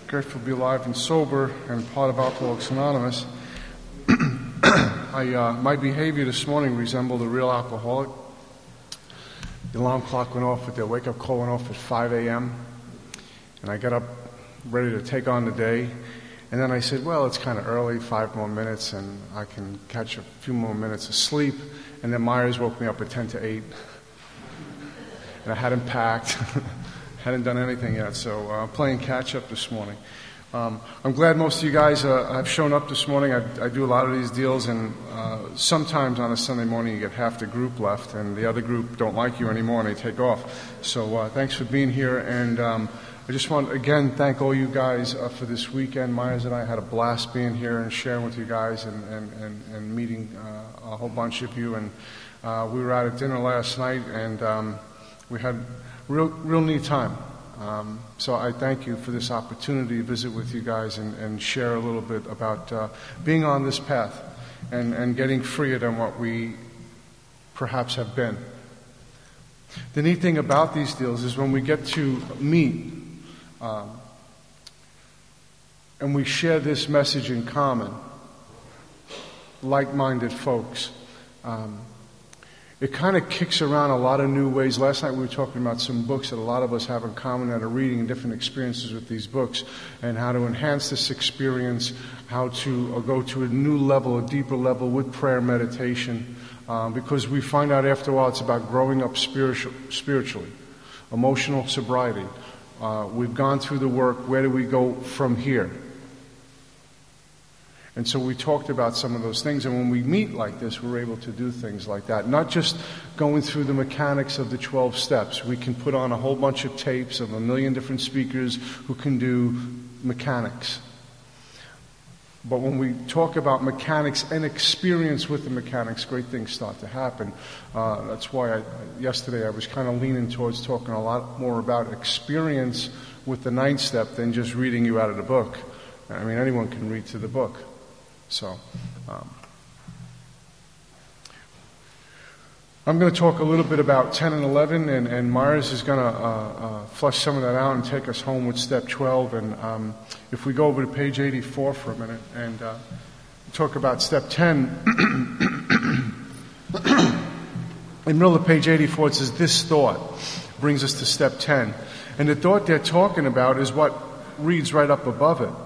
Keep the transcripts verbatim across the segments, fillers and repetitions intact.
grateful to be alive and sober and part of Alcoholics Anonymous. I, uh, my behavior this morning resembled a real alcoholic. The alarm clock went off with their wake-up call went off at five a.m. and I got up ready to take on the day. And then I said, well, it's kind of early, five more minutes, and I can catch a few more minutes of sleep. And then Myers woke me up at ten to eight. And I hadn't packed, hadn't done anything yet, so I'm uh, playing catch-up this morning. Um, I'm glad most of you guys uh, have shown up this morning. I, I do a lot of these deals, and uh, sometimes on a Sunday morning you get half the group left, and the other group don't like you anymore, and they take off. So uh, thanks for being here, and um, I just want to, again, thank all you guys uh, for this weekend. Myers and I had a blast being here and sharing with you guys and, and, and, and meeting uh, a whole bunch of you. And uh, we were out at dinner last night, and um, we had real, real neat time. Um, so I thank you for this opportunity to visit with you guys and, and share a little bit about uh, being on this path and, and getting freer than what we perhaps have been. The neat thing about these deals is when we get to meet um, and we share this message in common, like-minded folks, um, it kind of kicks around a lot of new ways. Last night we were talking about some books that a lot of us have in common that are reading and different experiences with these books and how to enhance this experience, how to uh, go to a new level, a deeper level with prayer meditation, um, because we find out after a while it's about growing up spiritual, spiritually, emotional sobriety. Uh, we've gone through the work. Where do we go from here? And so we talked about some of those things, and when we meet like this, we're able to do things like that. Not just going through the mechanics of the twelve steps. We can put on a whole bunch of tapes of a million different speakers who can do mechanics. But when we talk about mechanics and experience with the mechanics, great things start to happen. Uh, that's why I, yesterday I was kind of leaning towards talking a lot more about experience with the ninth step than just reading you out of the book. I mean, anyone can read through the book. So, um, I'm going to talk a little bit about ten and eleven, and, and Myers is going to uh, uh, flush some of that out and take us home with step twelve. And um, if we go over to page eighty-four for a minute and uh, talk about step ten, in the middle of page eighty-four it says, this thought brings us to step ten. And the thought they're talking about is what reads right up above it.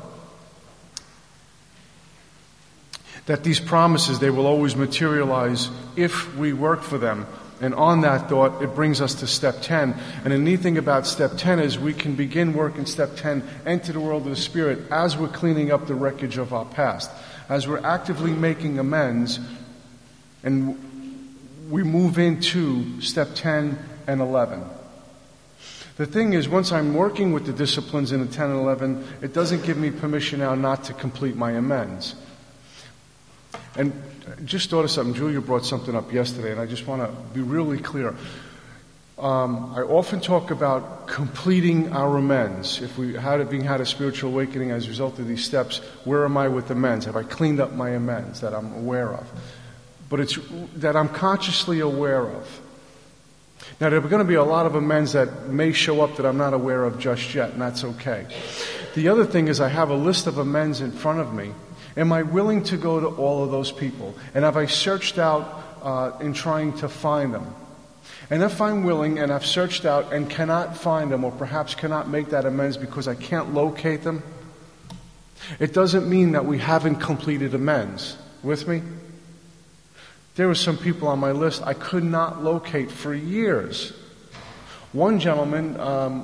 That these promises, they will always materialize if we work for them. And on that thought, it brings us to step ten. And the neat thing about step ten is we can begin work in step ten, enter the world of the Spirit, as we're cleaning up the wreckage of our past, as we're actively making amends, and we move into step ten and eleven. The thing is, once I'm working with the disciplines in the ten and eleven, it doesn't give me permission now not to complete my amends. And just thought of something. Julia brought something up yesterday, and I just want to be really clear. Um, I often talk about completing our amends. If we had being had a spiritual awakening as a result of these steps, where am I with amends? Have I cleaned up my amends that I'm aware of? But it's that I'm consciously aware of. Now, there are going to be a lot of amends that may show up that I'm not aware of just yet, and that's okay. The other thing is I have a list of amends in front of me. Am I willing to go to all of those people? And have I searched out uh, in trying to find them? And if I'm willing and I've searched out and cannot find them, or perhaps cannot make that amends because I can't locate them, it doesn't mean that we haven't completed amends. With me? There were some people on my list I could not locate for years. One gentleman, um,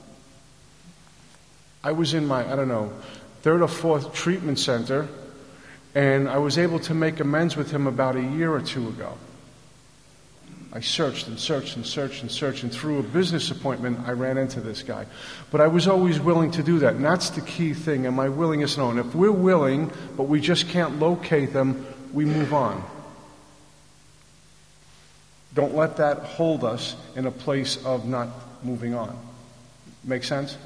I was in my, I don't know, third or fourth treatment center, and I was able to make amends with him about a year or two ago. I searched and searched and searched and searched, and through a business appointment, I ran into this guy. But I was always willing to do that, and that's the key thing. Am I willing? Yes, no. And if we're willing, but we just can't locate them, we move on. Don't let that hold us in a place of not moving on. Make sense?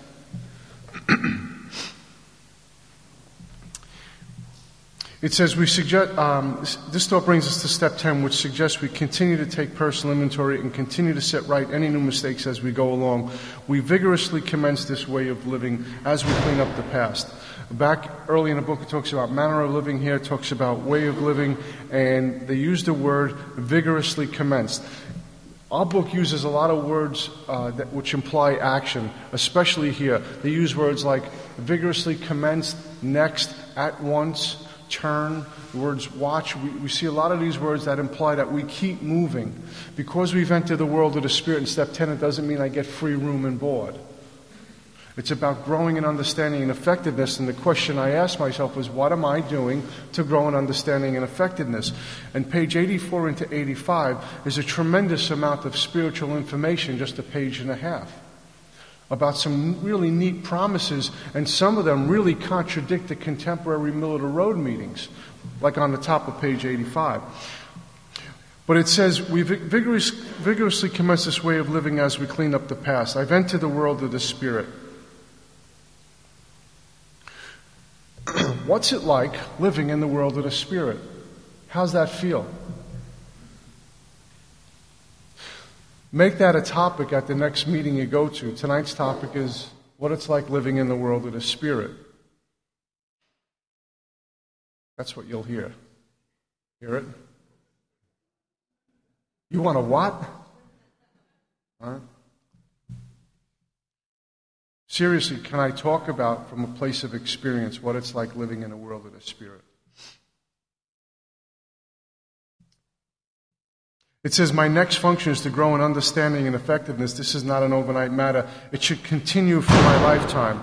It says we suggest, um, this thought brings us to step ten, which suggests we continue to take personal inventory and continue to set right any new mistakes as we go along. We vigorously commence this way of living as we clean up the past. Back early in the book, it talks about manner of living. Here it talks about way of living, and they use the word vigorously commenced. Our book uses a lot of words uh, that, which imply action, especially here. They use words like vigorously commenced, next, at once, turn, the words watch. We, we see a lot of these words that imply that we keep moving. Because we've entered the world of the Spirit in step ten, it doesn't mean I get free room and board. It's about growing in understanding and effectiveness, and the question I ask myself is, what am I doing to grow in understanding and effectiveness? And page eighty-four into eighty-five is a tremendous amount of spiritual information, just a page and a half, about some really neat promises, and some of them really contradict the contemporary middle of the road meetings, like on the top of page eighty-five. But it says, we vigorous, vigorously commence this way of living as we clean up the past. I've entered the world of the Spirit. What's it like living in the world of the Spirit? How's that feel? Make that a topic at the next meeting you go to. Tonight's topic is what it's like living in the world of the Spirit. That's what you'll hear. Hear it? You want a what? All right. Seriously, can I talk about, from a place of experience, what it's like living in a world of the Spirit? It says, my next function is to grow in understanding and effectiveness. This is not an overnight matter. It should continue for my lifetime.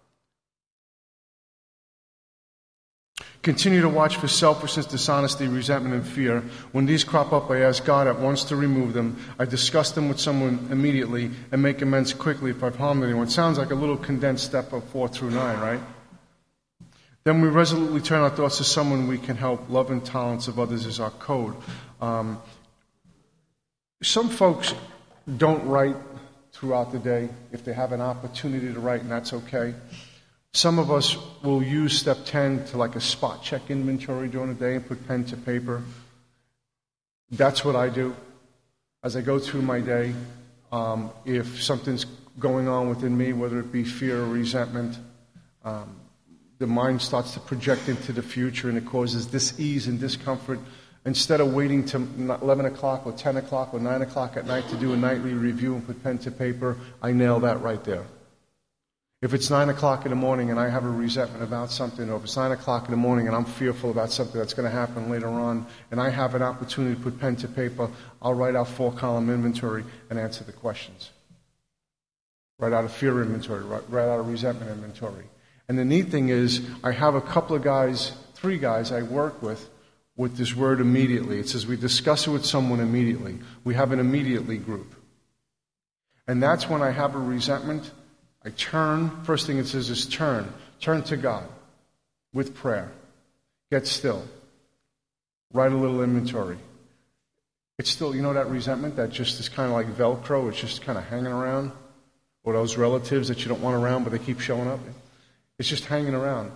Continue to watch for selfishness, dishonesty, resentment, and fear. When these crop up, I ask God at once to remove them. I discuss them with someone immediately and make amends quickly if I've harmed anyone. It sounds like a little condensed step of four through nine, right? Then we resolutely turn our thoughts to someone we can help. Love and tolerance of others is our code. Um, some folks don't write throughout the day if they have an opportunity to write, and that's okay. Some of us will use step ten to like a spot check inventory during the day and put pen to paper. That's what I do. As I go through my day, um, if something's going on within me, whether it be fear or resentment, um, the mind starts to project into the future and it causes dis-ease and discomfort. Instead of waiting till eleven o'clock or ten o'clock or nine o'clock at night to do a nightly review and put pen to paper, I nail that right there. If it's nine o'clock in the morning and I have a resentment about something, or if it's nine o'clock in the morning and I'm fearful about something that's going to happen later on, and I have an opportunity to put pen to paper, I'll write out four-column inventory and answer the questions. Write out a fear inventory, write, write out a resentment inventory. And the neat thing is, I have a couple of guys, three guys I work with, with this word immediately. It says we discuss it with someone immediately. We have an immediately group. And that's when I have a resentment, I turn, first thing it says is turn. Turn to God with prayer. Get still. Write a little inventory. It's still, you know that resentment that just is kind of like Velcro, it's just kind of hanging around? Or those relatives that you don't want around but they keep showing up? It's just hanging around.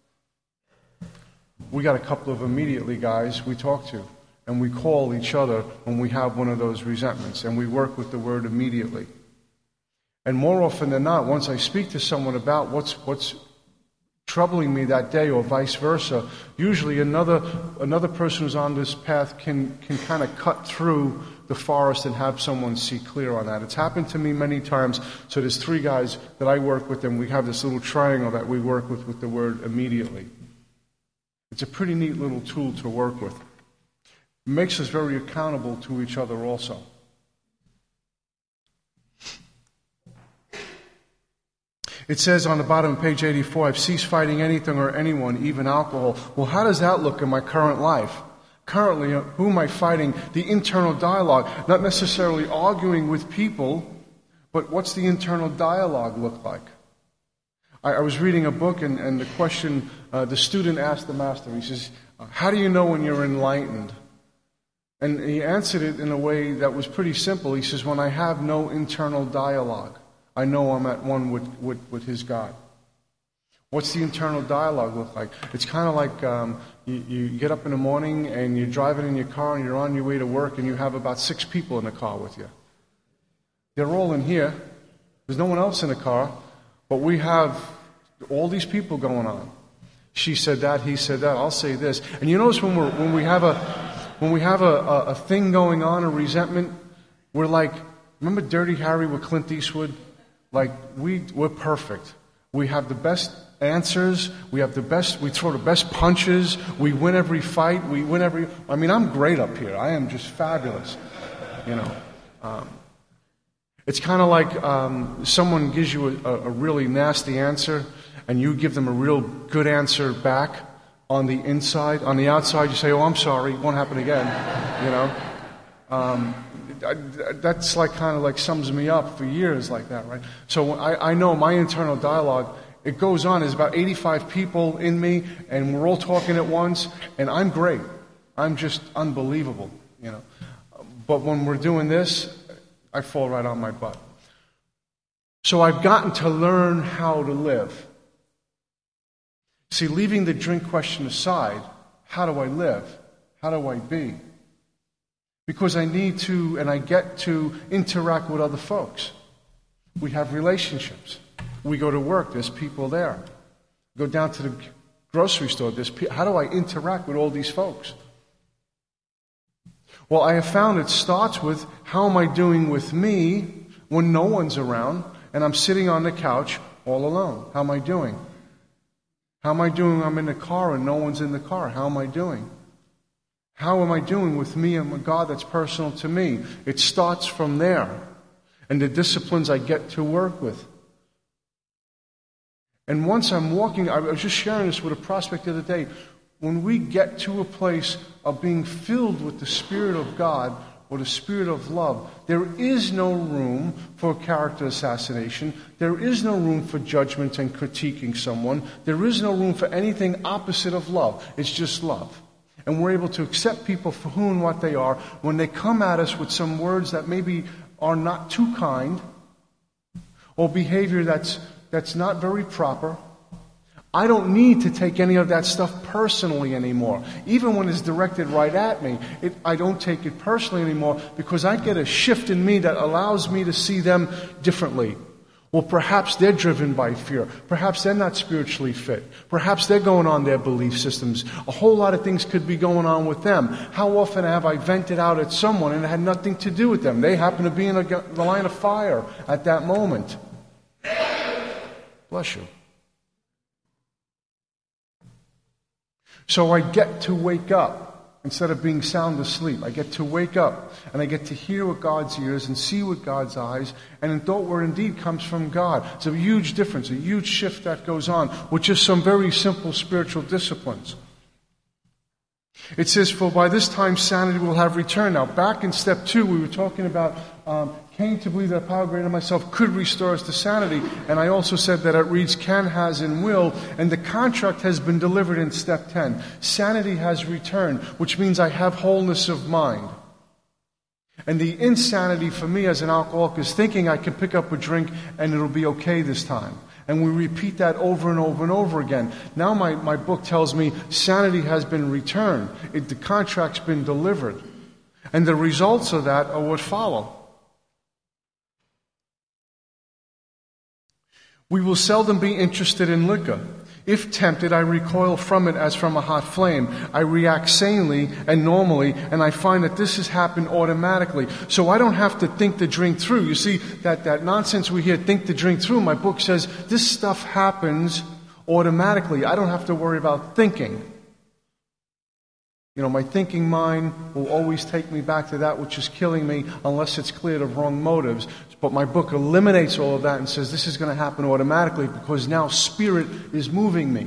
We got a couple of immediately guys we talk to, and we call each other when we have one of those resentments, and we work with the word immediately. And more often than not, once I speak to someone about what's what's troubling me that day, or vice versa, usually another another person who's on this path can can kind of cut through the forest and have someone see clear on that. It's happened to me many times. So there's three guys that I work with, and we have this little triangle that we work with with the word immediately. It's a pretty neat little tool to work with. It makes us very accountable to each other also. It says on the bottom of page eighty-four, I've ceased fighting anything or anyone, even alcohol. Well, how does that look in my current life? Currently, who am I fighting? The internal dialogue. Not necessarily arguing with people, but what's the internal dialogue look like? I, I was reading a book, and, and the question, uh, the student asked the master, he says, how do you know when you're enlightened? And he answered it in a way that was pretty simple. He says, when I have no internal dialogue, I know I'm at one with, with, with his God. What's the internal dialogue look like? It's kind of like um, you, you get up in the morning and you're driving in your car and you're on your way to work and you have about six people in the car with you. They're all in here. There's no one else in the car, but we have all these people going on. She said that, he said that, I'll say this. And you notice when, we're, when we have, a, when we have a, a, a thing going on, a resentment, we're like, remember Dirty Harry with Clint Eastwood? Like, we, we're perfect. We have the best answers. We have the best, we throw the best punches. We win every fight. We win every, I mean, I'm great up here. I am just fabulous. You know. Um, it's kind of like um, someone gives you a, a really nasty answer and you give them a real good answer back on the inside. On the outside, you say, oh, I'm sorry. It won't happen again. You know. Um, that's like kind of like sums me up for years like that, right? So I, I know my internal dialogue, it goes on. There's about eighty-five people in me, and we're all talking at once, and I'm great. I'm just unbelievable, you know. But when we're doing this, I fall right on my butt. So I've gotten to learn how to live. See, leaving the drink question aside, how do I live? How do I be? Because I need to, and I get to interact with other folks. We have relationships. We go to work, there's people there. Go down to the grocery store, there's people. How do I interact with all these folks? Well, I have found it starts with, how am I doing with me when no one's around and I'm sitting on the couch all alone? How am I doing? How am I doing when I'm in the car and no one's in the car? How am I doing? How am I doing with me and with God that's personal to me? It starts from there. And the disciplines I get to work with. And once I'm walking, I was just sharing this with a prospect the other day. When we get to a place of being filled with the Spirit of God or the Spirit of love, there is no room for character assassination. There is no room for judgment and critiquing someone. There is no room for anything opposite of love. It's just love. And we're able to accept people for who and what they are. When they come at us with some words that maybe are not too kind, or behavior that's that's not very proper, I don't need to take any of that stuff personally anymore. Even when it's directed right at me, it, I don't take it personally anymore because I get a shift in me that allows me to see them differently. Well, perhaps they're driven by fear. Perhaps they're not spiritually fit. Perhaps they're going on their belief systems. A whole lot of things could be going on with them. How often have I vented out at someone and it had nothing to do with them? They happen to be in a, the line of fire at that moment. Bless you. So I get to wake up. Instead of being sound asleep, I get to wake up and I get to hear with God's ears and see with God's eyes, and in thought word indeed comes from God. It's a huge difference, a huge shift that goes on, which is some very simple spiritual disciplines. It says, for by this time sanity will have returned. Now, back in step two, we were talking about um, came to believe that power greater than myself could restore us to sanity. And I also said that it reads can, has, and will. And the contract has been delivered in step ten. Sanity has returned, which means I have wholeness of mind. And the insanity for me as an alcoholic is thinking I can pick up a drink and it'll be okay this time. And we repeat that over and over and over again. Now my, my book tells me sanity has been returned. It, the contract's been delivered. And the results of that are what follow. We will seldom be interested in liquor. If tempted, I recoil from it as from a hot flame. I react sanely and normally, and I find that this has happened automatically. So I don't have to think the drink through. You see, that, that nonsense we hear, think the drink through, my book says this stuff happens automatically. I don't have to worry about thinking. You know, my thinking mind will always take me back to that which is killing me unless it's cleared of wrong motives. But my book eliminates all of that and says this is going to happen automatically because now spirit is moving me.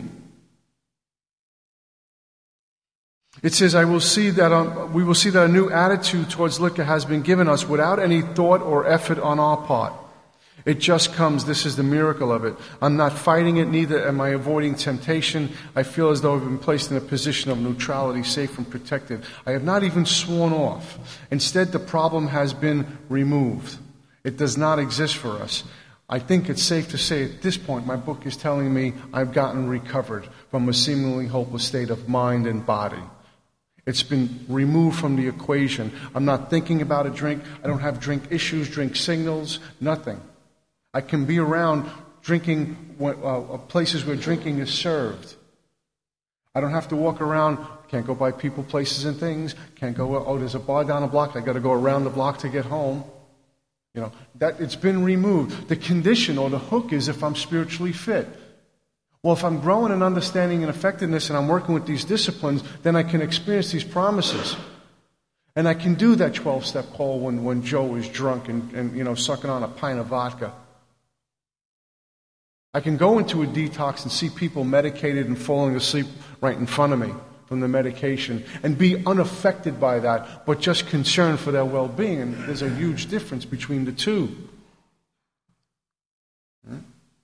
It says, I will see that um, we will see that a new attitude towards liquor has been given us without any thought or effort on our part. It just comes. This is the miracle of it. I'm not fighting it, neither am I avoiding temptation. I feel as though I've been placed in a position of neutrality, safe and protected. I have not even sworn off. Instead, the problem has been removed. It does not exist for us. I think it's safe to say at this point, my book is telling me I've gotten recovered from a seemingly hopeless state of mind and body. It's been removed from the equation. I'm not thinking about a drink. I don't have drink issues, drink signals, nothing. I can be around drinking uh, places where drinking is served. I don't have to walk around, can't go by people, places, and things. Can't go, oh, there's a bar down the block. I got to go around the block to get home. You know, that it's been removed. The condition or the hook is if I'm spiritually fit. Well, if I'm growing in understanding and effectiveness and I'm working with these disciplines, then I can experience these promises. And I can do that twelve-step call when, when Joe is drunk and, and, you know, sucking on a pint of vodka. I can go into a detox and see people medicated and falling asleep right in front of me from the medication and be unaffected by that, but just concerned for their well-being. And there's a huge difference between the two. Hmm?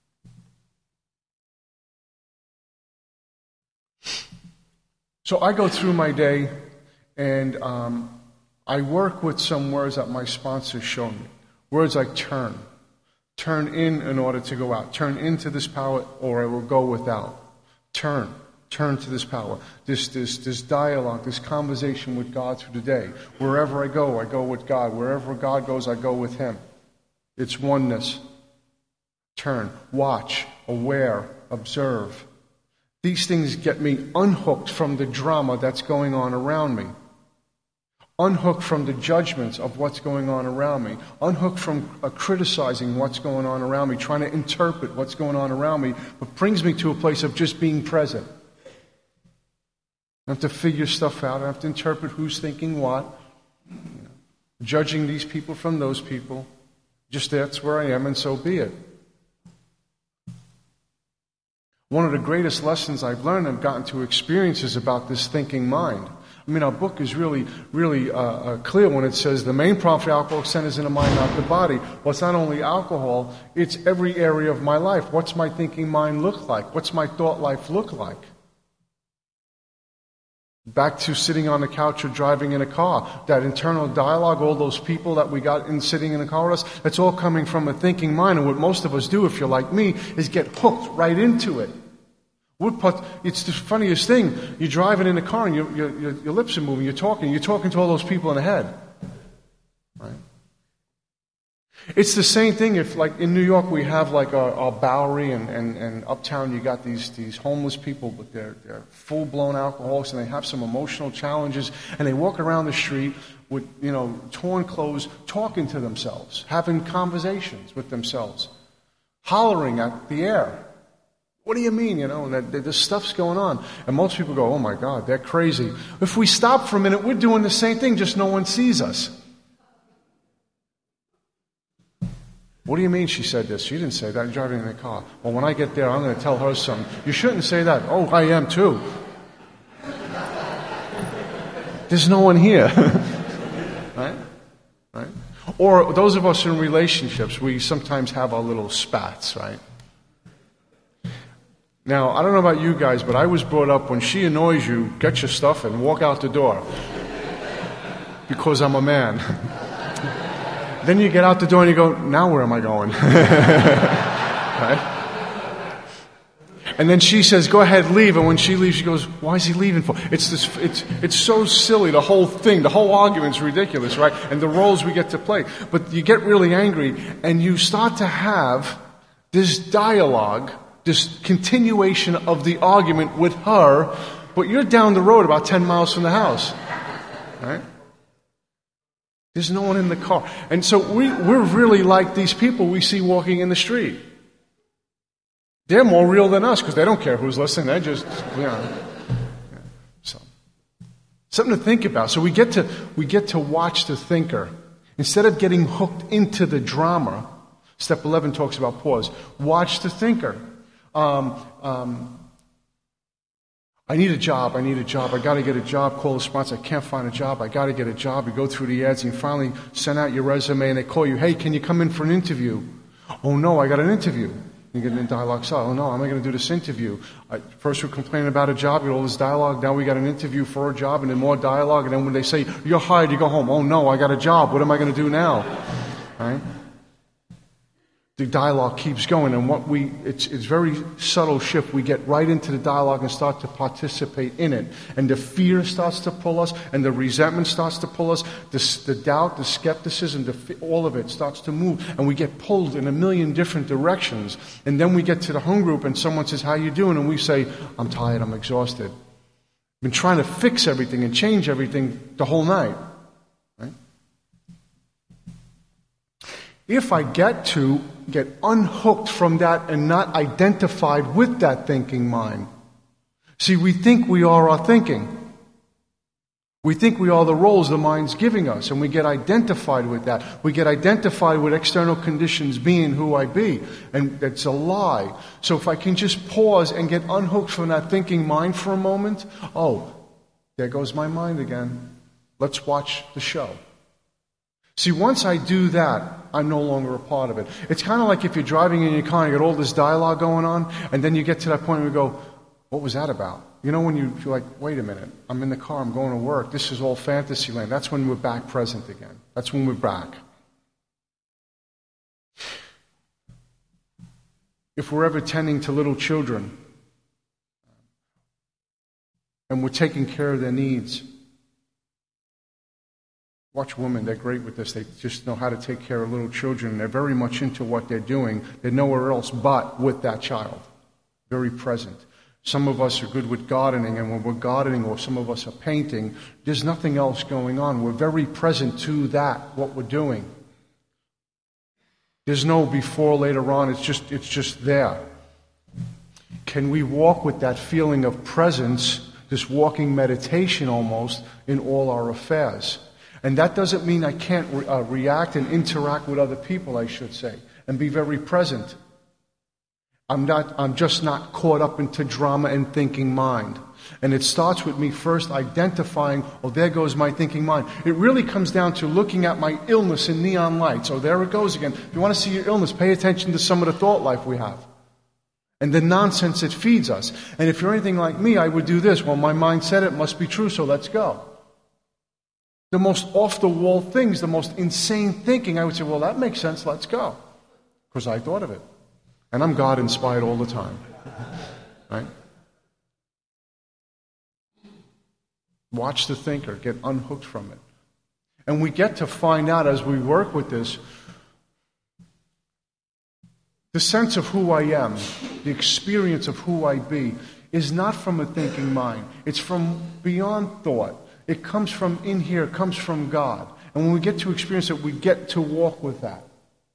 So I go through my day and um, I work with some words that my sponsors show me. Words like turn. Turn in in order to go out. Turn into this power or I will go without. Turn. Turn to this power. This, this, this dialogue, this conversation with God through the day. Wherever I go, I go with God. Wherever God goes, I go with Him. It's oneness. Turn. Watch. Aware. Observe. These things get me unhooked from the drama that's going on around me. Unhooked from the judgments of what's going on around me. Unhooked from uh, criticizing what's going on around me, trying to interpret what's going on around me, but brings me to a place of just being present. I have to figure stuff out. I have to interpret who's thinking what. You know, judging these people from those people. Just that's where I am, and so be it. One of the greatest lessons I've learned, I've gotten to experience, is about this thinking mind. I mean, our book is really, really uh, uh, clear when it says the main problem for alcohol centers in the mind, not the body. Well, it's not only alcohol, it's every area of my life. What's my thinking mind look like? What's my thought life look like? Back to sitting on the couch or driving in a car. That internal dialogue, all those people that we got in sitting in a car with us, that's all coming from a thinking mind. And what most of us do, if you're like me, is get hooked right into it. It's the funniest thing. You're driving in a car and your, your, your lips are moving, you're talking, you're talking to all those people in the head. Right? It's the same thing if, like, in New York we have, like, our, our Bowery and, and, and uptown you got these, these homeless people, but they're, they're full-blown alcoholics and they have some emotional challenges and they walk around the street with, you know, torn clothes, talking to themselves, having conversations with themselves, hollering at the air. What do you mean, you know, that, that this stuff's going on? And most people go, oh my God, they're crazy. If we stop for a minute, we're doing the same thing, just no one sees us. What do you mean she said this? She didn't say that. I'm driving in the car. Well, when I get there, I'm going to tell her something. You shouldn't say that. Oh, I am too. There's no one here. Right? Right? Or those of us in relationships, we sometimes have our little spats, right? Now, I don't know about you guys, but I was brought up when she annoys you, get your stuff and walk out the door. Because I'm a man. Then you get out the door and you go, now where am I going? Right? And then she says, go ahead, leave. And when she leaves, she goes, why is he leaving for? It's this, it's, it's so silly, the whole thing, the whole argument's ridiculous, right? And the roles we get to play. But you get really angry and you start to have this dialogue, this continuation of the argument with her, but you're down the road about ten miles from the house, right? There's no one in the car. And so we, we're really like these people we see walking in the street. They're more real than us because they don't care who's listening. They just, you know. So, something to think about. So we get to, we get to watch the thinker. Instead of getting hooked into the drama, step eleven talks about pause. Watch the thinker. Um, um, I need a job, I need a job, I got to get a job, call the sponsor, I can't find a job, I got to get a job. You go through the ads and you finally send out your resume and they call you, hey, can you come in for an interview? Oh no, I got an interview. You get in dialogue style, oh no, how am I going to do this interview? I, first we're complaining about a job, you get all this dialogue, now we got an interview for a job and then more dialogue, and then when they say, you're hired, you go home, oh no, I got a job, what am I going to do now? Right? the dialogue keeps going, and what we it's it's very subtle shift. We get right into the dialogue and start to participate in it, and the fear starts to pull us, and the resentment starts to pull us, the, the doubt, the skepticism, the, all of it starts to move, and we get pulled in a million different directions. And then we get to the home group, and someone says, "How you doing?" And we say, "I'm tired, I'm exhausted. I've been trying to fix everything and change everything the whole night." Right? If I get to get unhooked from that and not identified with that thinking mind. See, we think we are our thinking. We think we are the roles the mind's giving us, and we get identified with that. We get identified with external conditions being who I be, and that's a lie. So if I can just pause and get unhooked from that thinking mind for a moment, oh, there goes my mind again. Let's watch the show. See, once I do that, I'm no longer a part of it. It's kind of like if you're driving in your car and you got all this dialogue going on, and then you get to that point where you go, what was that about? You know, when you, you're like, wait a minute, I'm in the car, I'm going to work, this is all fantasy land. That's when we're back present again. That's when we're back. If we're ever tending to little children, and we're taking care of their needs, watch women, they're great with this. They just know how to take care of little children. They're very much into what they're doing. They're nowhere else but with that child. Very present. Some of us are good with gardening, and when we're gardening, or some of us are painting, there's nothing else going on. We're very present to that, what we're doing. There's no before, later on. It's just, it's just there. Can we walk with that feeling of presence, this walking meditation almost, in all our affairs? And that doesn't mean I can't re- uh, react and interact with other people, I should say, and be very present. I'm not, I'm just not caught up into drama and thinking mind. And it starts with me first identifying, oh, there goes my thinking mind. It really comes down to looking at my illness in neon lights. Oh, there it goes again. If you want to see your illness, pay attention to some of the thought life we have. And the nonsense it feeds us. And if you're anything like me, I would do this. Well, my mind said it must be true, so let's go. The most off-the-wall things, the most insane thinking, I would say, well, that makes sense, let's go. Because I thought of it. And I'm God-inspired all the time. Right? Watch the thinker, get unhooked from it. And we get to find out as we work with this, the sense of who I am, the experience of who I be, is not from a thinking mind. It's from beyond thought. It comes from in here, it comes from God. And when we get to experience it, we get to walk with that.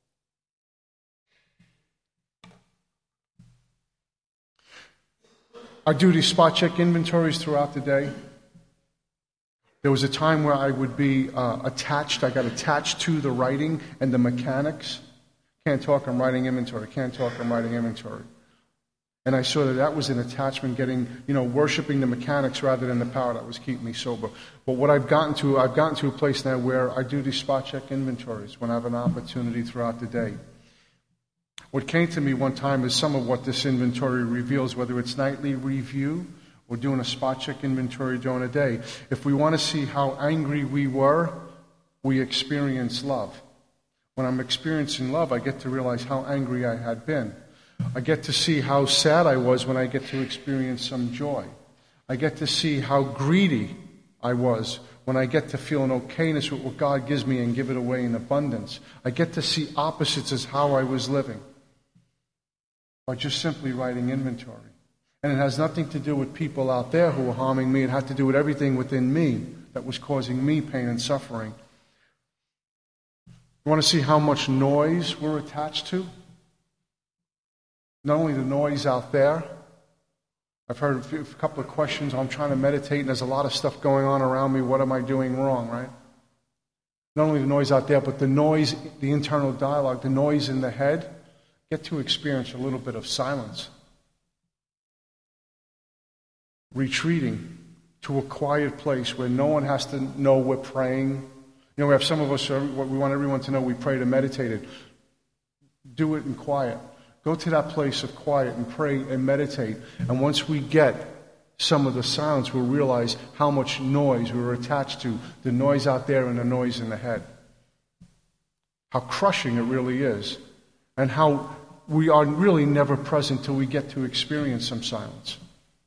I do these spot check inventories throughout the day. There was a time where I would be uh, attached, I got attached to the writing and the mechanics. Can't talk, I'm writing inventory. Can't talk, I'm writing inventory. And I saw that that was an attachment, getting, you know, worshiping the mechanics rather than the power that was keeping me sober. But what I've gotten to, I've gotten to a place now where I do these spot check inventories when I have an opportunity throughout the day. What came to me one time is some of what this inventory reveals, whether it's nightly review or doing a spot check inventory during a day. If we want to see how angry we were, we experience love. When I'm experiencing love, I get to realize how angry I had been. I get to see how sad I was when I get to experience some joy. I get to see how greedy I was when I get to feel an okayness with what God gives me and give it away in abundance. I get to see opposites as how I was living. By just simply writing inventory. And it has nothing to do with people out there who were harming me. It had to do with everything within me that was causing me pain and suffering. You want to see how much noise we're attached to? Not only the noise out there. I've heard a, few, a couple of questions. I'm trying to meditate and there's a lot of stuff going on around me. What am I doing wrong, right? Not only the noise out there, but the noise, the internal dialogue, the noise in the head. Get to experience a little bit of silence. Retreating to a quiet place where no one has to know we're praying. You know, we have some of us, we want everyone to know we pray to meditate it. Do it in quiet. Go to that place of quiet and pray and meditate. And once we get some of the silence, we'll realize how much noise we were attached to. The noise out there and the noise in the head. How crushing it really is. and how we are really never present till we get to experience some silence.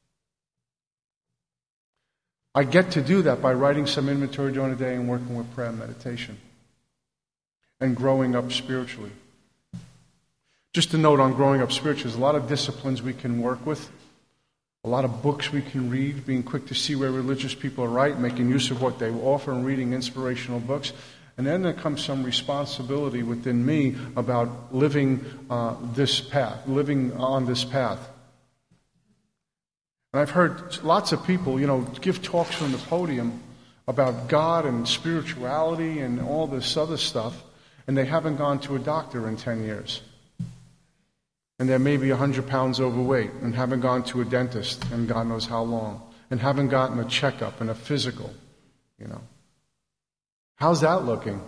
I get to do that by writing some inventory during the day and working with prayer and meditation and growing up spiritually. Just a note on growing up spiritually, there's a lot of disciplines we can work with, a lot of books we can read, being quick to see where religious people are right, making use of what they offer and reading inspirational books. And then there comes some responsibility within me about living uh, this path, living on this path. And I've heard lots of people, you know, give talks from the podium about God and spirituality and all this other stuff, and they haven't gone to a doctor in ten years. And they're maybe one hundred pounds overweight and haven't gone to a dentist in God knows how long, and haven't gotten a checkup and a physical, you know. How's that looking?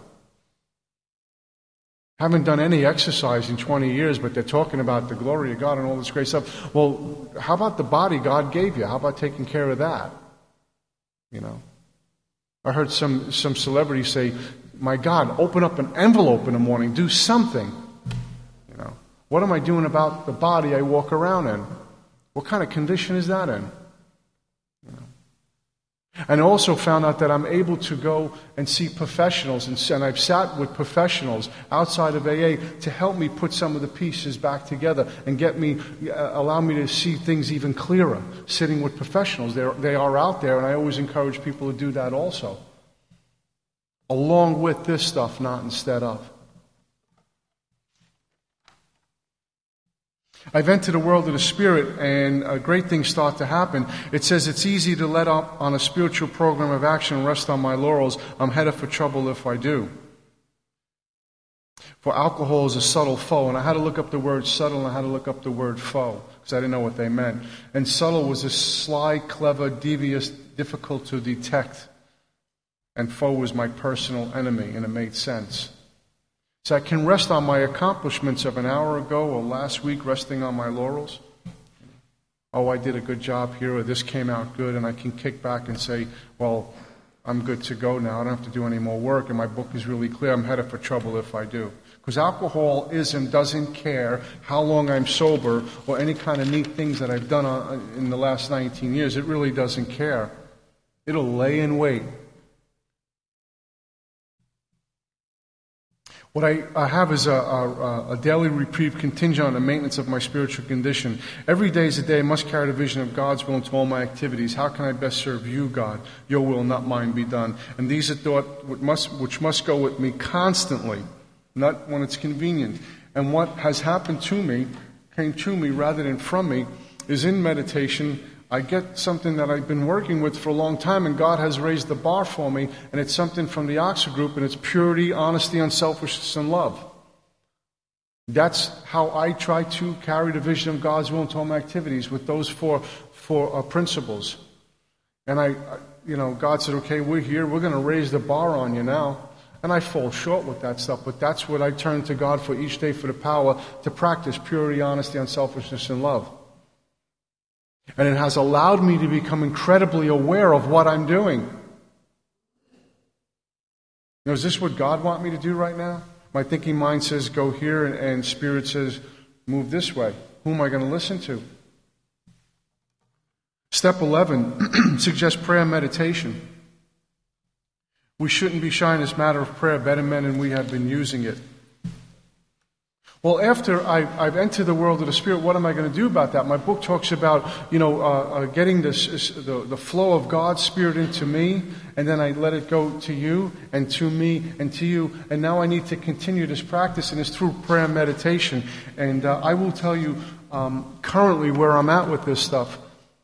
Haven't done any exercise in twenty years, but they're talking about the glory of God and all this great stuff. Well, how about the body God gave you? How about taking care of that? You know. I heard some, some celebrities say, my God, open up an envelope in the morning, do something. You know. What am I doing about the body I walk around in? What kind of condition is that in? You know. And I also found out that I'm able to go and see professionals, and, and I've sat with professionals outside of A A to help me put some of the pieces back together and get me, uh, allow me to see things even clearer, sitting with professionals. They're, they are out there, and I always encourage people to do that also. Along with this stuff, not instead of. I've entered the world of the Spirit, and uh, great things start to happen. It says it's easy to let up on a spiritual program of action and rest on my laurels. I'm headed for trouble if I do. For alcohol is a subtle foe, and I had to look up the word subtle, and I had to look up the word foe, because I didn't know what they meant. And subtle was a sly, clever, devious, difficult to detect. And foe was my personal enemy, and it made sense. So I can rest on my accomplishments of an hour ago or last week, resting on my laurels. Oh, I did a good job here, or this came out good, and I can kick back and say, well, I'm good to go now. I don't have to do any more work, and my book is really clear. I'm headed for trouble if I do. Because alcoholism doesn't care how long I'm sober or any kind of neat things that I've done in the last nineteen years. It really doesn't care. It'll lay in wait. What I, I have is a, a, a daily reprieve contingent on the maintenance of my spiritual condition. Every day is a day I must carry the vision of God's will into all my activities. How can I best serve you, God? Your will, not mine, be done. And these are thoughts which must, which must go with me constantly, not when it's convenient. And what has happened to me, came to me rather than from me, is in meditation I get something that I've been working with for a long time, and God has raised the bar for me, and it's something from the Oxford Group, and it's purity, honesty, unselfishness, and love. That's how I try to carry the vision of God's will into all my activities, with those four, four uh, principles. And I, I, you know, God said, okay, we're here, we're going to raise the bar on you now. And I fall short with that stuff, but that's what I turn to God for each day, for the power to practice purity, honesty, unselfishness, and love. And it has allowed me to become incredibly aware of what I'm doing. Now, is this what God wants me to do right now? My thinking mind says, go here, and, and Spirit says, move this way. Who am I going to listen to? Step eleven suggests prayer and meditation. We shouldn't be shy in this matter of prayer. Better men and we have been using it. Well, after I, I've entered the world of the Spirit, what am I going to do about that? My book talks about, you know, uh, uh, getting this, the, the flow of God's Spirit into me, and then I let it go to you, and to me, and to you. And now I need to continue this practice, and it's through prayer and meditation. And uh, I will tell you um, currently where I'm at with this stuff.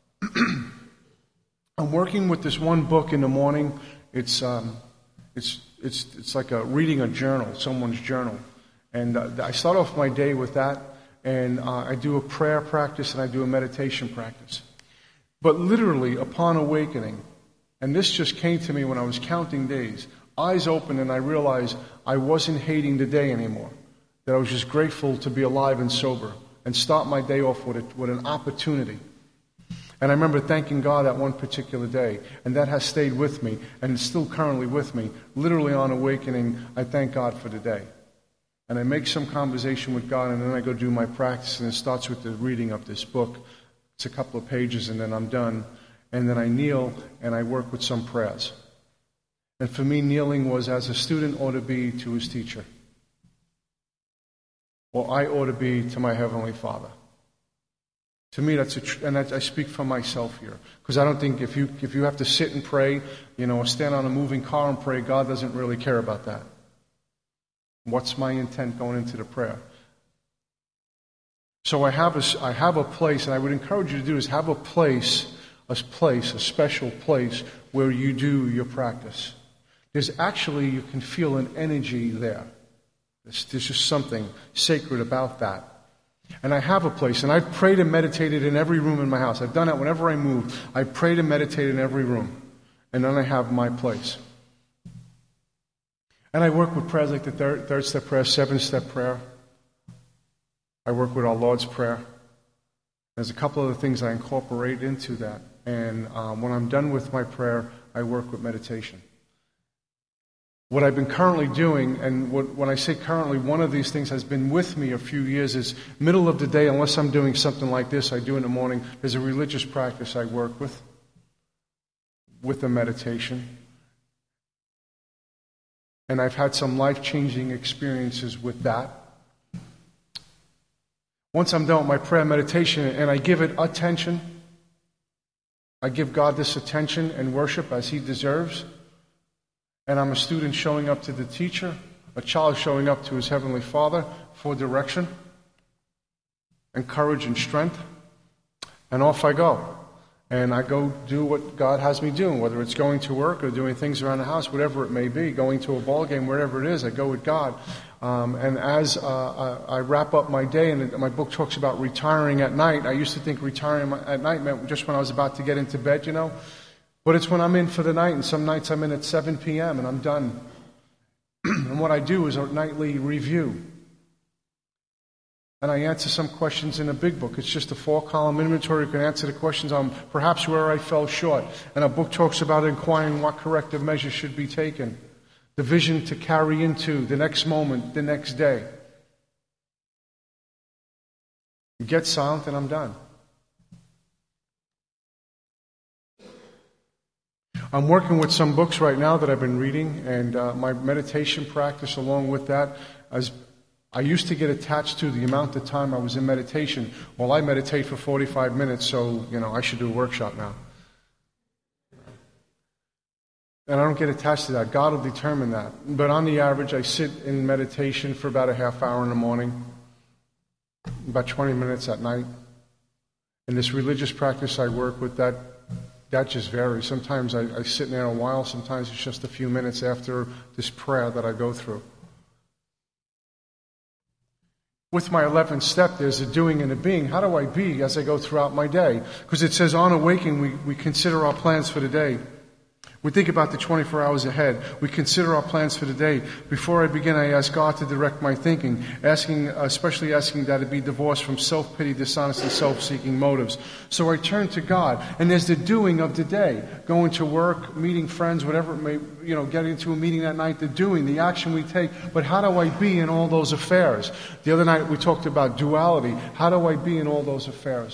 I'm working with this one book in the morning. It's um, it's it's it's like a reading a journal, someone's journal. And uh, I start off my day with that, and uh, I do a prayer practice and I do a meditation practice. But literally, upon awakening, and this just came to me when I was counting days, eyes open, and I realized I wasn't hating the day anymore, that I was just grateful to be alive and sober, and start my day off with, a, with an opportunity. And I remember thanking God that one particular day, and that has stayed with me, and it's still currently with me. Literally on awakening, I thank God for the day. and I make some conversation with God, and then I go do my practice, and it starts with the reading of this book. It's a couple of pages, and then I'm done. And then I kneel, and I work with some prayers. And for me, kneeling was as a student ought to be to his teacher. Or I ought to be to my Heavenly Father. To me, that's a, tr- and I, I speak for myself here. Because I don't think if you if you have to sit and pray, you know, or stand on a moving car and pray, God doesn't really care about that. What's my intent going into the prayer? So I have a, I have a place, and I would encourage you to do is have a place, a place, a special place where you do your practice. There's actually, you can feel an energy there. There's, there's just something sacred about that. And I have a place, and I've prayed and meditated in every room in my house. I've done that whenever I move. I prayed and meditated in every room. And then I have my place. And I work with prayers like the third, third step prayer, seven step prayer. I work with our Lord's Prayer. There's a couple other things I incorporate into that. And um, when I'm done with my prayer, I work with meditation. What I've been currently doing, and what, when I say currently, one of these things has been with me a few years, is middle of the day, unless I'm doing something like this, I do in the morning, there's a religious practice I work with, with a meditation. And I've had some life-changing experiences with that. Once I'm done with my prayer and meditation, and I give it attention, I give God this attention and worship as He deserves, and I'm a student showing up to the teacher, a child showing up to his Heavenly Father for direction and courage and strength, and off I go. And I go do what God has me doing, whether it's going to work or doing things around the house, whatever it may be, going to a ball game, wherever it is, I go with God. Um, and as uh, I, I wrap up my day, and my book talks about retiring at night, I used to think retiring at night meant just when I was about to get into bed, you know. But it's when I'm in for the night, and some nights I'm in at seven p.m. and I'm done. And what I do is a nightly review. And I answer some questions in a big book. It's just a four-column inventory. You can answer the questions on perhaps where I fell short. And a book talks about inquiring what corrective measures should be taken. The vision to carry into the next moment, the next day. Get silent and I'm done. I'm working with some books right now that I've been reading, and uh, my meditation practice along with that, as I used to get attached to the amount of time I was in meditation. Well, I meditate for forty-five minutes, so, you know, I should do a workshop now. And I don't get attached to that. God will determine that. But on the average, I sit in meditation for about a half hour in the morning, about twenty minutes at night. In this religious practice I work with, that that just varies. Sometimes I, I sit in there a while. Sometimes it's just a few minutes after this prayer that I go through. With my eleventh step, there's a doing and a being. How do I be as I go throughout my day? Because it says on awakening, we, we consider our plans for the day. We think about the twenty-four hours ahead. We consider our plans for the day. Before I begin, I ask God to direct my thinking, asking, especially asking that it be divorced from self-pity, dishonest, and self-seeking motives. So I turn to God, and there's the doing of the day. Going to work, meeting friends, whatever it may, you know, getting to a meeting that night, the doing, the action we take. But how do I be in all those affairs? The other night we talked about duality. How do I be in all those affairs?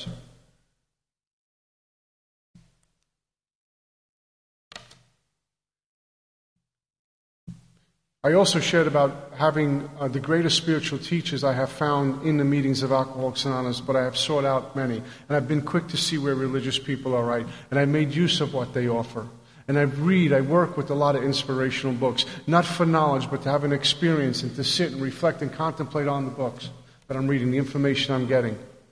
I also shared about having uh, the greatest spiritual teachers I have found in the meetings of Alcoholics Anonymous, but I have sought out many. And I've been quick to see where religious people are right. And I made use of what they offer. And I read, I work with a lot of inspirational books, not for knowledge, but to have an experience and to sit and reflect and contemplate on the books that I'm reading, the information I'm getting.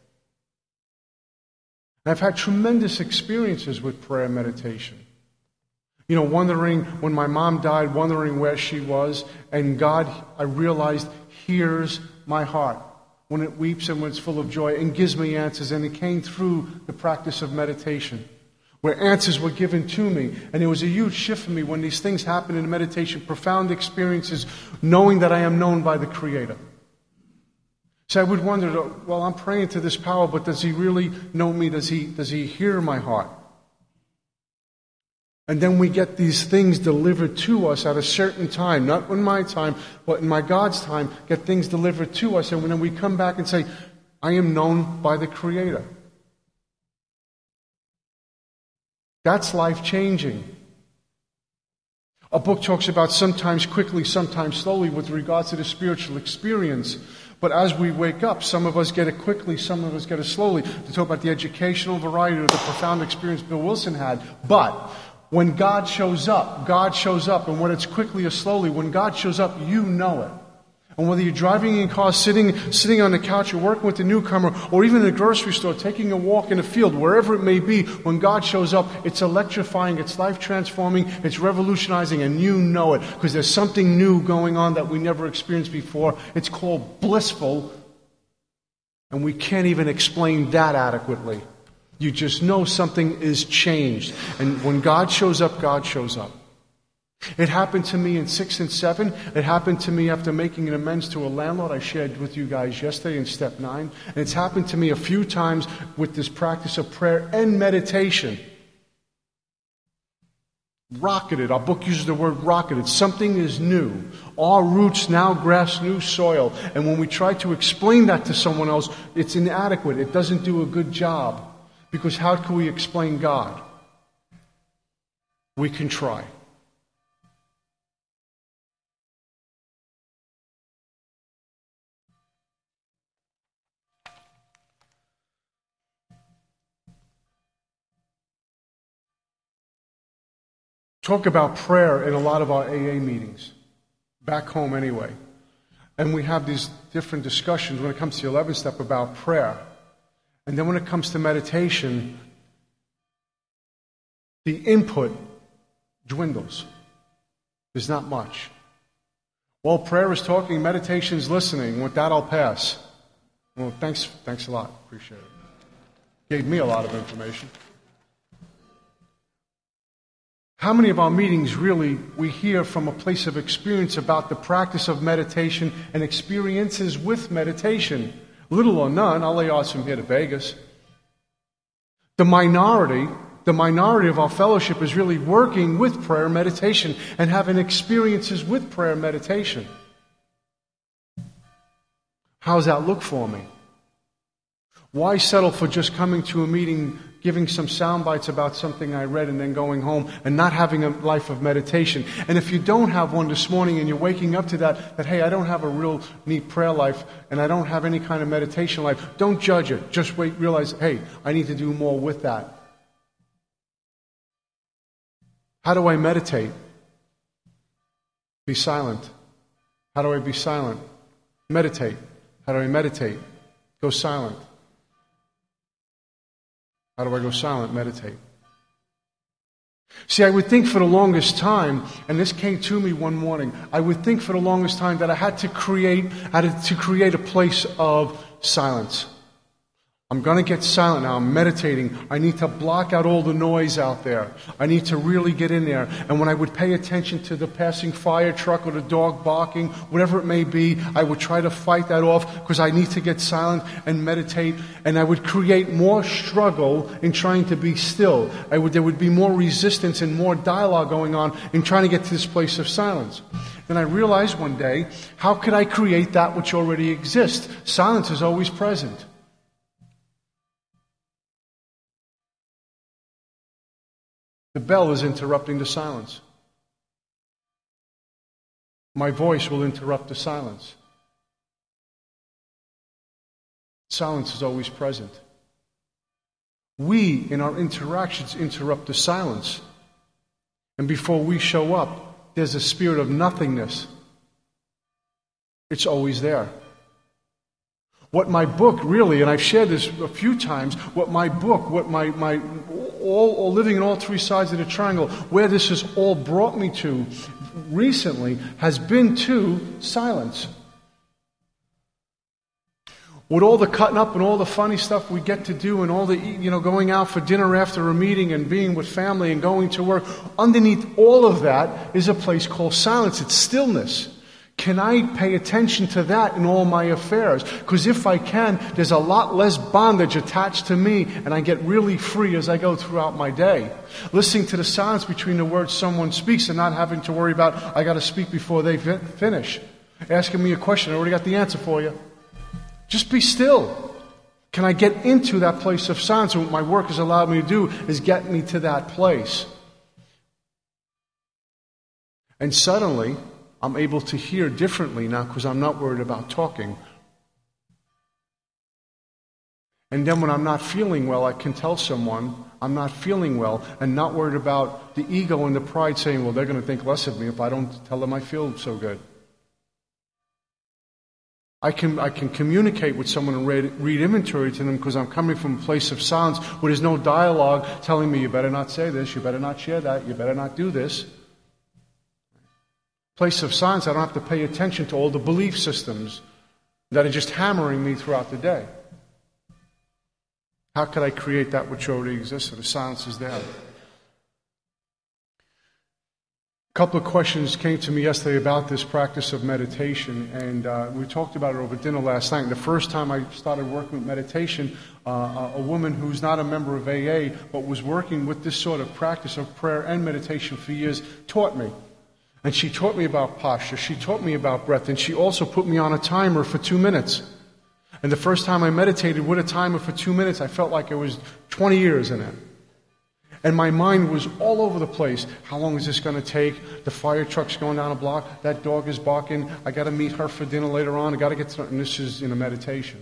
And I've had tremendous experiences with prayer and meditation. You know, wondering when my mom died, wondering where she was, and God, I realized, hears my heart when it weeps and when it's full of joy and gives me answers. And it came through the practice of meditation, where answers were given to me. And it was a huge shift for me when these things happen in meditation, profound experiences, knowing that I am known by the Creator. So I would wonder, well, I'm praying to this power, but does He really know me? Does He, does he hear my heart? And then we get these things delivered to us at a certain time, not in my time, but in my God's time, get things delivered to us. And then we come back and say, I am known by the Creator. That's life-changing. A book talks about sometimes quickly, sometimes slowly with regards to the spiritual experience. But as we wake up, some of us get it quickly, some of us get it slowly. To talk about the educational variety or the profound experience Bill Wilson had. But when God shows up, God shows up, and whether it's quickly or slowly, when God shows up, you know it. And whether you're driving in a car, sitting, sitting on the couch, or working with the newcomer, or even in a grocery store, taking a walk in a field, wherever it may be, when God shows up, it's electrifying, it's life-transforming, it's revolutionizing, and you know it, because there's something new going on that we never experienced before. It's called blissful, and we can't even explain that adequately. You just know something is changed. And when God shows up, God shows up. It happened to me in six and seven. It happened to me after making an amends to a landlord I shared with you guys yesterday in step nine. And it's happened to me a few times with this practice of prayer and meditation. Rocketed. Our book uses the word rocketed. Something is new. Our roots now grasp new soil. And when we try to explain that to someone else, it's inadequate. It doesn't do a good job. Because how can we explain God? We can try. Talk about prayer in a lot of our A A meetings, back home anyway. And we have these different discussions when it comes to the eleventh step about prayer. And then when it comes to meditation, the input dwindles. There's not much. Well, prayer is talking, meditation is listening. With that, I'll pass. Well, thanks, thanks a lot. Appreciate it. Gave me a lot of information. How many of our meetings really we hear from a place of experience about the practice of meditation and experiences with meditation? Little or none. I'll lay odds from here to Vegas. The minority, the minority of our fellowship is really working with prayer and meditation and having experiences with prayer and meditation. How does that look for me? Why settle for just coming to a meeting, giving some sound bites about something I read and then going home and not having a life of meditation? And if you don't have one this morning and you're waking up to that, that, hey, I don't have a real neat prayer life and I don't have any kind of meditation life, don't judge it. Just wait, realize, hey, I need to do more with that. How do I meditate? Be silent. How do I be silent? Meditate. How do I meditate? Go silent. How do I go silent? Meditate. See, I would think for the longest time, and this came to me one morning, I would think for the longest time that I had to create, I had to create a place of silence. I'm going to get silent now. I'm meditating. I need to block out all the noise out there. I need to really get in there. And when I would pay attention to the passing fire truck or the dog barking, whatever it may be, I would try to fight that off because I need to get silent and meditate. And I would create more struggle in trying to be still. I would, there would be more resistance and more dialogue going on in trying to get to this place of silence. Then I realized one day, how could I create that which already exists? Silence is always present. The bell is interrupting the silence. My voice will interrupt the silence. Silence is always present. We, in our interactions, interrupt the silence. And before we show up, there's a spirit of nothingness. It's always there. What my book really, and I've shared this a few times, what my book, what my, my all, all living in all three sides of the triangle, where this has all brought me to recently, has been to silence. With all the cutting up and all the funny stuff we get to do and all the, you know, going out for dinner after a meeting and being with family and going to work, underneath all of that is a place called silence. It's stillness. Can I pay attention to that in all my affairs? Because if I can, there's a lot less bondage attached to me, and I get really free as I go throughout my day. Listening to the silence between the words someone speaks and not having to worry about, I got to speak before they fi- finish. Asking me a question, I already got the answer for you. Just be still. Can I get into that place of silence? And what my work has allowed me to do is get me to that place. And suddenly, I'm able to hear differently now because I'm not worried about talking. And then when I'm not feeling well, I can tell someone I'm not feeling well and not worried about the ego and the pride saying, well, they're going to think less of me if I don't tell them I feel so good. I can I can communicate with someone and read, read inventory to them because I'm coming from a place of silence where there's no dialogue telling me you better not say this, you better not share that, you better not do this. Place of silence, I don't have to pay attention to all the belief systems that are just hammering me throughout the day. How could I create that which already exists? So the silence is there. A couple of questions came to me yesterday about this practice of meditation, and uh, we talked about it over dinner last night. And the first time I started working with meditation, uh, a woman who's not a member of A A, but was working with this sort of practice of prayer and meditation for years, taught me. And she taught me about posture. She taught me about breath. And she also put me on a timer for two minutes. And the first time I meditated with a timer for two minutes, I felt like I was twenty years in it. And my mind was all over the place. How long is this going to take? The fire truck's going down a block. That dog is barking. I got to meet her for dinner later on. I got to get to... And this is in a meditation.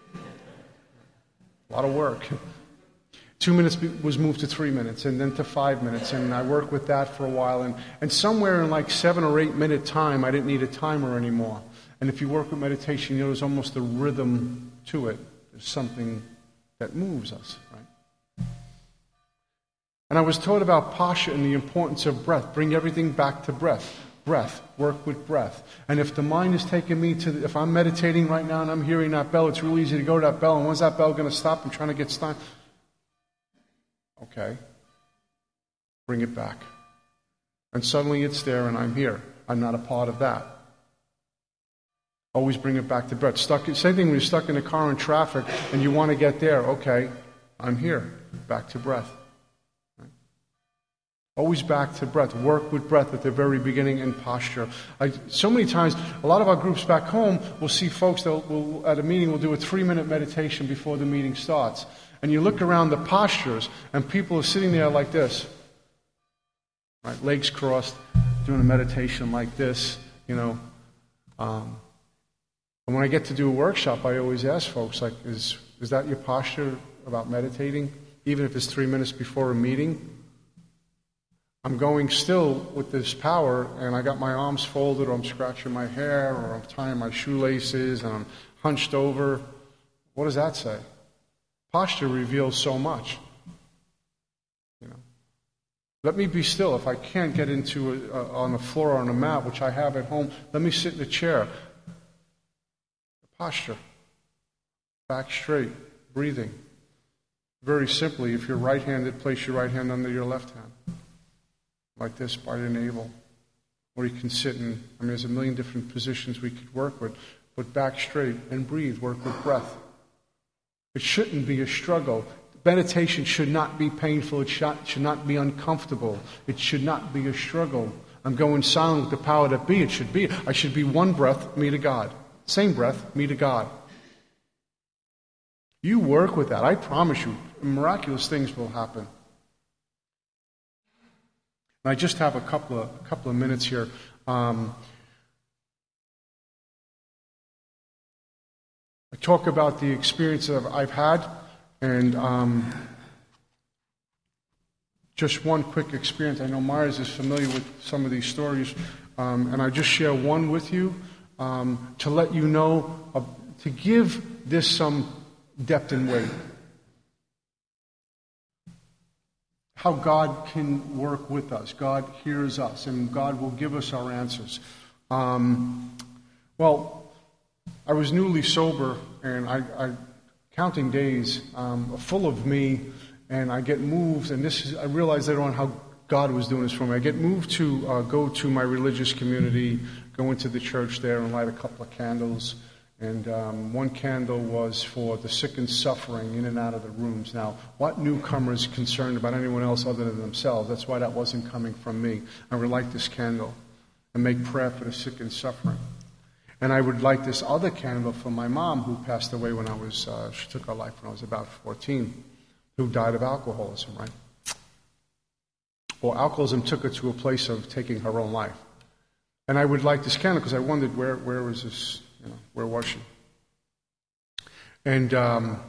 A lot of work. Two minutes was moved to three minutes and then to five minutes. And I worked with that for a while. And, and somewhere in like seven or eight minute time, I didn't need a timer anymore. And if you work with meditation, you know, there's almost a rhythm to it. There's something that moves us, right? And I was taught about posture and the importance of breath. Bring everything back to breath. Breath. Work with breath. And if the mind is taking me to, the, if I'm meditating right now and I'm hearing that bell, it's real easy to go to that bell. And when's that bell going to stop? I'm trying to get stuck. Okay. Bring it back. And suddenly it's there and I'm here. I'm not a part of that. Always bring it back to breath. Stuck, same thing when you're stuck in a car in traffic and you want to get there. Okay, I'm here. Back to breath. Right? Always back to breath. Work with breath at the very beginning and posture. I, so many times, a lot of our groups back home will see folks that will, at a meeting will do a three-minute meditation before the meeting starts. And you look around the postures, and people are sitting there like this, right? Legs crossed, doing a meditation like this, you know. Um, and when I get to do a workshop, I always ask folks, like, is is that your posture about meditating? Even if it's three minutes before a meeting? I'm going still with this power, and I got my arms folded, or I'm scratching my hair, or I'm tying my shoelaces, and I'm hunched over. What does that say? Posture reveals so much. You know, let me be still. If I can't get into a, a, on the floor or on a mat, which I have at home, let me sit in a chair. The posture, back straight, breathing. Very simply, if you're right-handed, place your right hand under your left hand, like this, by your navel. Or you can sit in. I mean, there's a million different positions we could work with, but back straight and breathe. Work with breath. It shouldn't be a struggle. Meditation should not be painful. It should not be uncomfortable. It should not be a struggle. I'm going silent with the power that be. It should be. I should be one breath, me to God. Same breath, me to God. You work with that. I promise you, miraculous things will happen. And I just have a couple of, a couple of minutes here. Um, I talk about the experience that I've had, and um, just one quick experience. I know Myers is familiar with some of these stories, um, and I just share one with you um, to let you know, uh, to give this some depth and weight. How God can work with us. God hears us, and God will give us our answers. Um, well, I was newly sober, and I, I counting days um, full of me, and I get moved, and this is, I realize later on how God was doing this for me. I get moved to uh, go to my religious community, go into the church there and light a couple of candles. And um, one candle was for the sick and suffering in and out of the rooms. Now, what newcomer is concerned about anyone else other than themselves? That's why that wasn't coming from me. I would light this candle and make prayer for the sick and suffering. And I would light this other candle for my mom, who passed away when I was, uh, she took her life when I was about fourteen, who died of alcoholism, right? Well, alcoholism took her to a place of taking her own life. And I would light this candle because I wondered, where, where was this, you know, where was she? And um,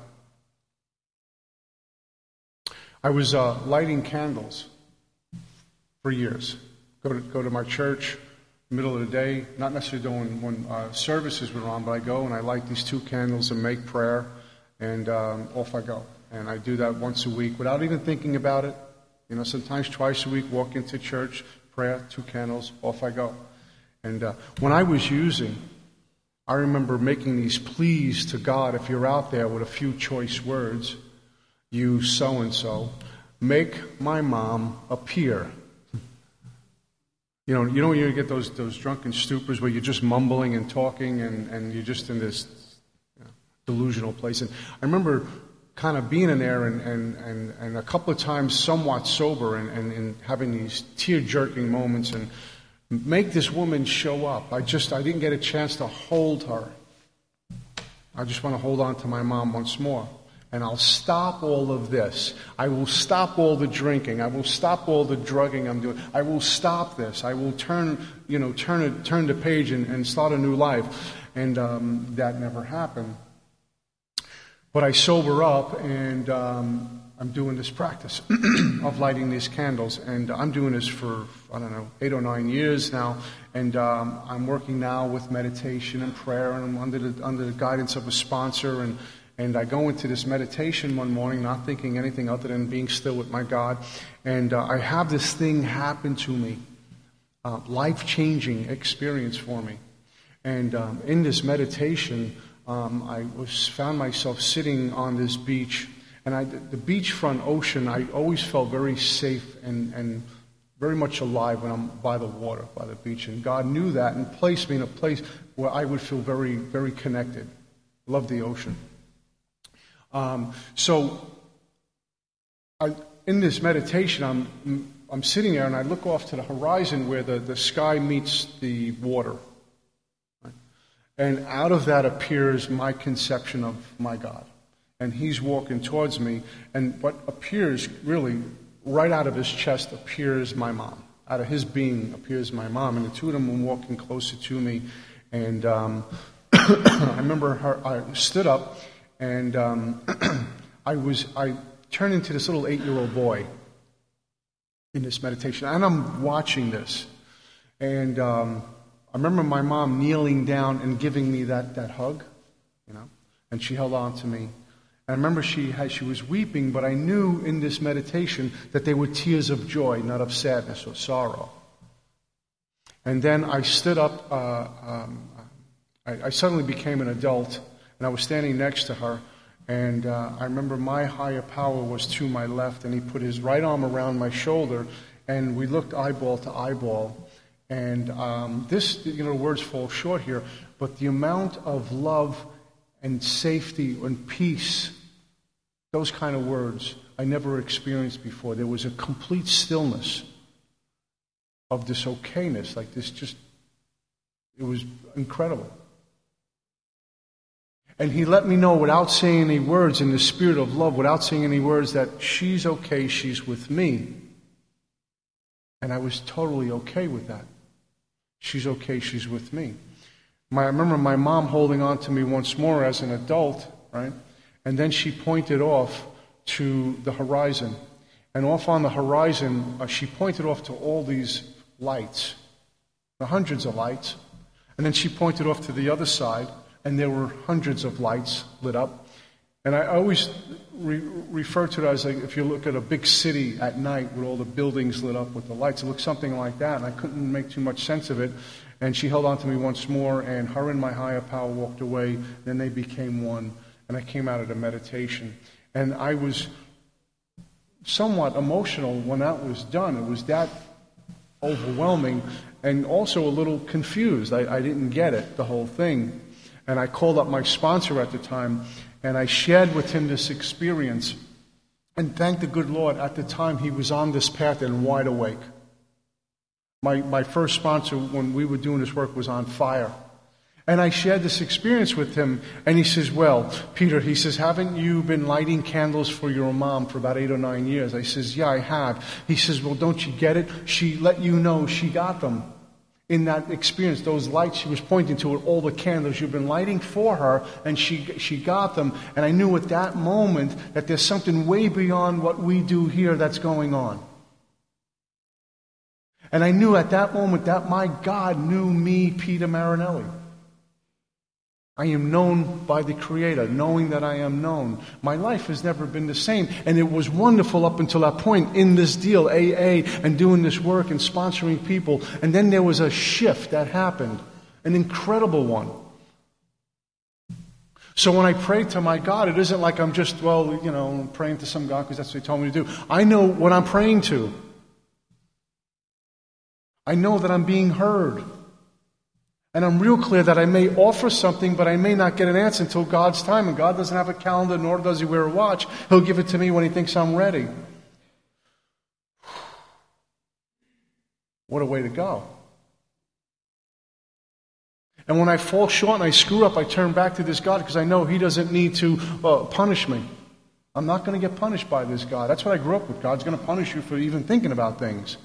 I was uh, lighting candles for years. Go to, go to my church, middle of the day, not necessarily doing when uh, services were on, but I go and I light these two candles and make prayer, and um, off I go. And I do that once a week without even thinking about it. You know, sometimes twice a week, walk into church, prayer, two candles, off I go. And uh, when I was using, I remember making these pleas to God. If you're out there with a few choice words, you so-and-so, make my mom appear. You know, you know when you get those those drunken stupors where you're just mumbling and talking and, and you're just in this, you know, delusional place. And I remember kind of being in there and, and, and, and a couple of times somewhat sober and, and, and having these tear-jerking moments and make this woman show up. I just, I didn't get a chance to hold her. I just want to hold on to my mom once more. And I'll stop all of this. I will stop all the drinking. I will stop all the drugging I'm doing. I will stop this. I will turn, you know, turn it, turn the page and, and start a new life. And um, that never happened. But I sober up, and um, I'm doing this practice of lighting these candles. And I'm doing this for, I don't know, eight or nine years now. And um, I'm working now with meditation and prayer, and I'm under the, under the guidance of a sponsor. And And I go into this meditation one morning, not thinking anything other than being still with my God. And uh, I have this thing happen to me, uh, life-changing experience for me. And um, in this meditation, um, I was found myself sitting on this beach. And I, the beachfront ocean, I always felt very safe and, and very much alive when I'm by the water, by the beach. And God knew that and placed me in a place where I would feel very, very connected. Love the ocean. Um, so, I, in this meditation, I'm I'm sitting there and I look off to the horizon where the, the sky meets the water. Right? And out of that appears my conception of my God. And he's walking towards me, and what appears really right out of his chest appears my mom. Out of his being appears my mom, and the two of them were walking closer to me. And um, I remember her, I stood up. And um, I was I turned into this little eight-year-old boy in this meditation, and I'm watching this. And um, I remember my mom kneeling down and giving me that, that hug, you know, and she held on to me. And I remember she had, she was weeping, but I knew in this meditation that they were tears of joy, not of sadness or sorrow. And then I stood up. Uh, um, I, I suddenly became an adult. And I was standing next to her, and uh, I remember my higher power was to my left, and he put his right arm around my shoulder, and we looked eyeball to eyeball. And um, this, you know, words fall short here, but the amount of love and safety and peace, those kind of words, I never experienced before. There was a complete stillness of this okayness, like this just, it was incredible. And he let me know without saying any words, in the spirit of love, without saying any words, that she's okay, she's with me. And I was totally okay with that. She's okay, she's with me. My, I remember my mom holding on to me once more as an adult, right? And then she pointed off to the horizon. And off on the horizon, uh, she pointed off to all these lights, the hundreds of lights. And then she pointed off to the other side, and there were hundreds of lights lit up. And I always re- refer to it as like if you look at a big city at night with all the buildings lit up with the lights, it looks something like that. And I couldn't make too much sense of it. And she held on to me once more, and her and my higher power walked away. Then they became one, and I came out of the meditation. And I was somewhat emotional when that was done. It was that overwhelming and also a little confused. I, I didn't get it, the whole thing. And I called up my sponsor at the time, and I shared with him this experience. And thank the good Lord, at the time he was on this path and wide awake. My, my first sponsor, when we were doing this work, was on fire. And I shared this experience with him, and he says, well, Peter, he says, haven't you been lighting candles for your mom for about eight or nine years? I says, yeah, I have. He says, well, don't you get it? She let you know she got them. In that experience, those lights she was pointing to are all the candles you've been lighting for her, and she she got them. And I knew at that moment that there's something way beyond what we do here that's going on. And I knew at that moment that my God knew me, Peter Marinelli. I am known by the Creator, knowing that I am known. My life has never been the same. And it was wonderful up until that point in this deal, A A, and doing this work and sponsoring people. And then there was a shift that happened, an incredible one. So when I pray to my God, it isn't like I'm just, well, you know, praying to some God because that's what He told me to do. I know what I'm praying to. I know that I'm being heard. And I'm real clear that I may offer something, but I may not get an answer until God's time. And God doesn't have a calendar, nor does He wear a watch. He'll give it to me when He thinks I'm ready. What a way to go. And when I fall short and I screw up, I turn back to this God because I know He doesn't need to uh, punish me. I'm not going to get punished by this God. That's what I grew up with. God's going to punish you for even thinking about things.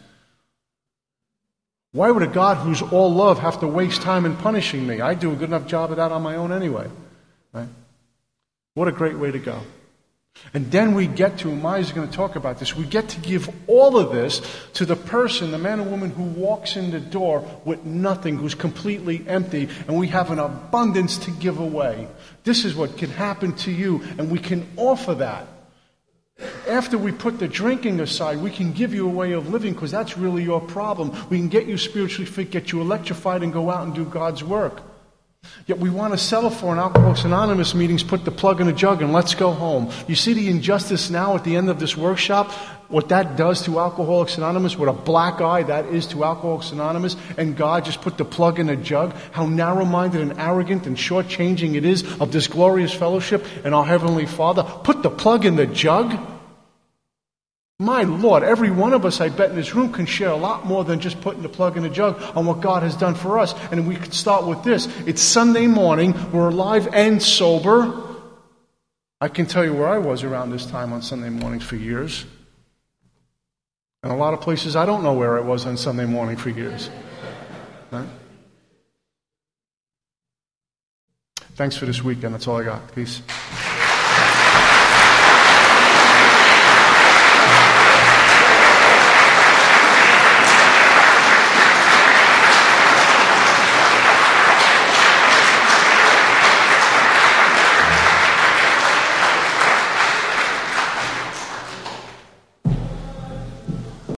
Why would a God who's all love have to waste time in punishing me? I do a good enough job of that on my own anyway. Right? What a great way to go. And then we get to, and Maya's going to talk about this, we get to give all of this to the person, the man or woman who walks in the door with nothing, who's completely empty, and we have an abundance to give away. This is what can happen to you, and we can offer that. After we put the drinking aside, we can give you a way of living because that's really your problem. We can get you spiritually fit, get you electrified, and go out and do God's work. Yet we want to settle for an Alcoholics Anonymous meetings, put the plug in a jug, and let's go home. You see the injustice now at the end of this workshop? What that does to Alcoholics Anonymous, what a black eye that is to Alcoholics Anonymous, and God just put the plug in a jug, how narrow-minded and arrogant and short-changing it is of this glorious fellowship and our Heavenly Father. Put the plug in the jug? My Lord, every one of us, I bet, in this room can share a lot more than just putting the plug in the jug on what God has done for us. And we could start with this. It's Sunday morning. We're alive and sober. I can tell you where I was around this time on Sunday mornings for years. And a lot of places I don't know where I was on Sunday morning for years. Right? Thanks for this weekend. That's all I got. Peace.